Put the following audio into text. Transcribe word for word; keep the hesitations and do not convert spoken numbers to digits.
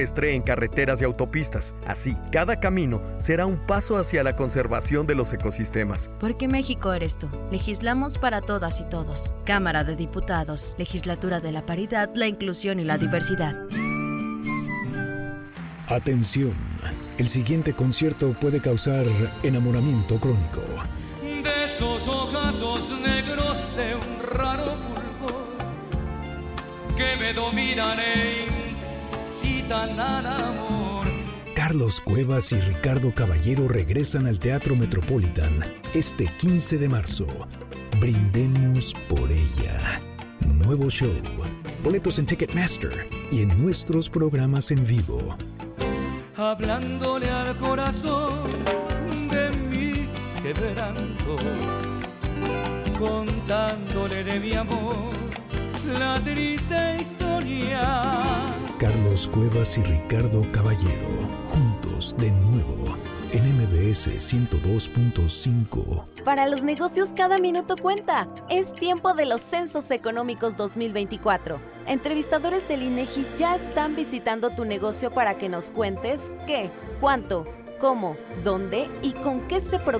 en carreteras y autopistas. Así, cada camino será un paso hacia la conservación de los ecosistemas. Porque México eres tú. Legislamos para todas y todos. Cámara de Diputados, Legislatura de la Paridad, la Inclusión y la Diversidad. Atención, el siguiente concierto puede causar enamoramiento crónico. De esos ojazos negros de un raro fulgor que me dominan e incitan al amor. Carlos Cuevas y Ricardo Caballero regresan al Teatro Metropolitan este quince de marzo. Brindemos por ella. Nuevo show. Boletos en Ticketmaster y en nuestros programas en vivo. Hablándole al corazón de mis quebrantos, contándole de mi amor la triste historia. Carlos Cuevas y Ricardo Caballero, juntos de nuevo en M B S ciento dos punto cinco. Para los negocios cada minuto cuenta. Es tiempo de los Censos Económicos dos mil veinticuatro. Entrevistadores del INEGI ya están visitando tu negocio para que nos cuentes qué, cuánto, cómo, dónde y con qué se produce